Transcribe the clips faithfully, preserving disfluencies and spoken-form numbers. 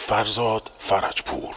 فرزاد فرجپور.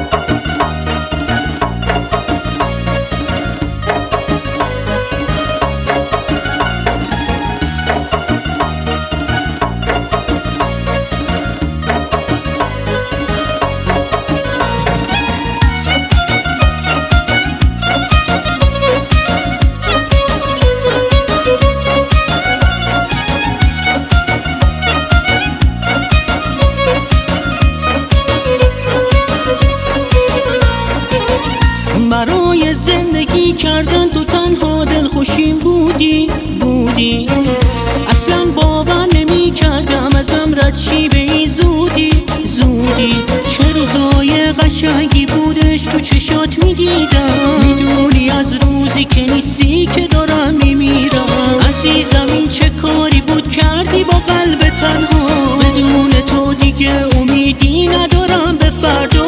برای زندگی کردن تو تنها دلخوشیم بودی بودی اصلا باور نمی کردم ازم رد شی به این زودی زودی. چه روزای قشنگی بودش تو چشات می دیدم، میدونی از روزی که نیستی که دارم میمیرم. عزیزم این چه کاری بود کردی با قلب تنها، بدون تو دیگه امیدی ندارم به فردا.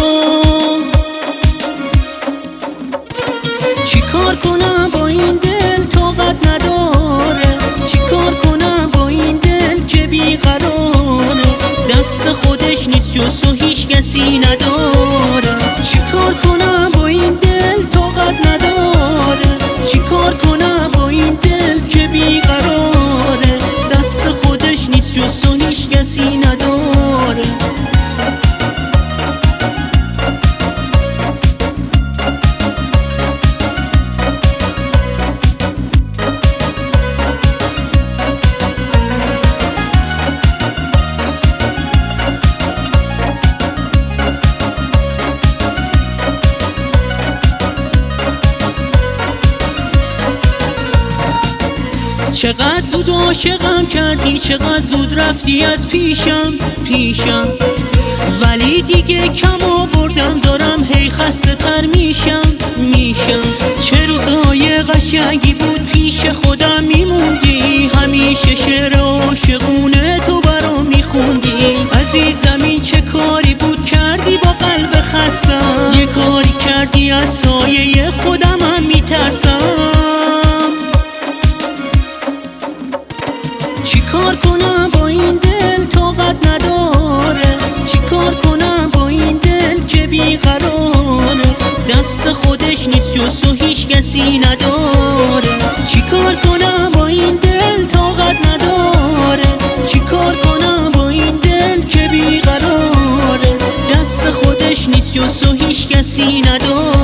چی کار کنم با این دل طاقت نداره، چی کار کنم با این دل که بیقراره، دست خودش نیست جز تو هیچ کسی نداره. چی کار کنم با این دل طاقت نداره، چی کار کنم با این دل که بیقراره، دست خودش نیست جز تو هیچ کسی نداره. چقدر زود عاشقم کردی، چقدر زود رفتی از پیشم پیشم، ولی دیگه کم آوردم دارم هی خسته تر میشم میشم. چه روزای قشنگی بود پیش خودم میموندی، همیشه شعر عاشقونه تو برام میخوندی. عزیزم این چه کاری بود کردی با قلب خستم، یه کاری کردی از سایه خودم هم میترسم. چی کار کنم با این دل طاقت نداره، چی کار کنم با این دل که بیقراره، دست خودش نیست جز تو هیچ کسی نداره. چی کار کنم با این دل طاقت نداره، چی کار کنم با این دل که بیقراره، دست خودش نیست جز تو هیچ کسی نداره.